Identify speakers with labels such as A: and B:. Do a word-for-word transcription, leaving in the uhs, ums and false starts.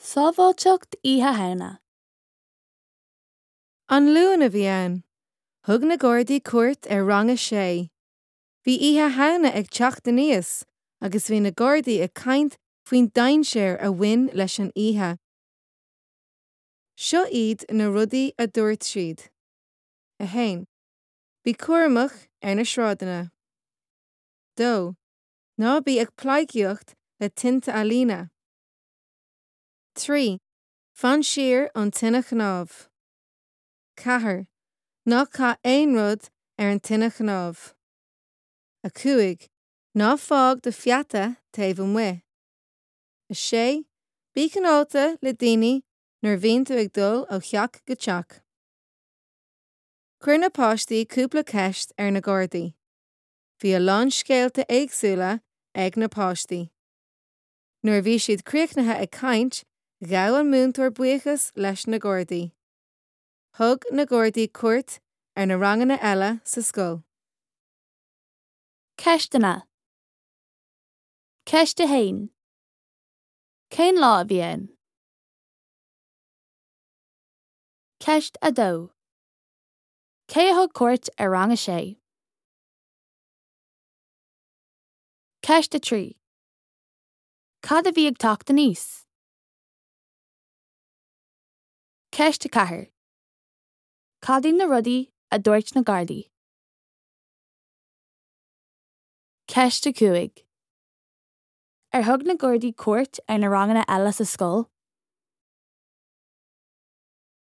A: Sábháilteacht Oíche Thegna.
B: An luan a bhí ann, thug na Gardaí cuairt ar ranga sé. Bhí Oíche Thegna ag teacht aníos, agus bhí na Gardaí ag caint faoin dainséir a bhain leis an oíche. Seo iad na rudaí a dúirt siad. A hain, bhí cuaireamach ar na sráideanna. Dó, ná bí ag pláicíocht le tinte a líne. Trí, fan siar an tine chnámh. Cathair, ná cá aon rud ar an tine chnámh. A cúig, ná fág do fiata taobh an mhaith. A sé, bí cineálta le daoine nuair bhíonn tú ag dul ó cheach go teach. Cuir na páistí cúpla ceist ar na Gardaí. Bhí a lán scéalta éagsúla ag na páistí. Nuair bhí siad críochnathe ag caint, ghabh an múntóir buíochas leis na Gardaí. Thug na Gardaí cuairt ar na ranganna eile sa scoil.
A: Ceistena. Ceist a hain. Cén lá a bhí ann? Ceist a dó. Cé a thug cuairt ar ranga sé? Ceist a trí. Cad a bhí ag teacht aníos? Ceist a cathair. Cadaí na rudaí a dúirt na Gardaí. Ceist a cúig. Ar thug na Gardaí cuairt ar na ranganna eile sa scoil?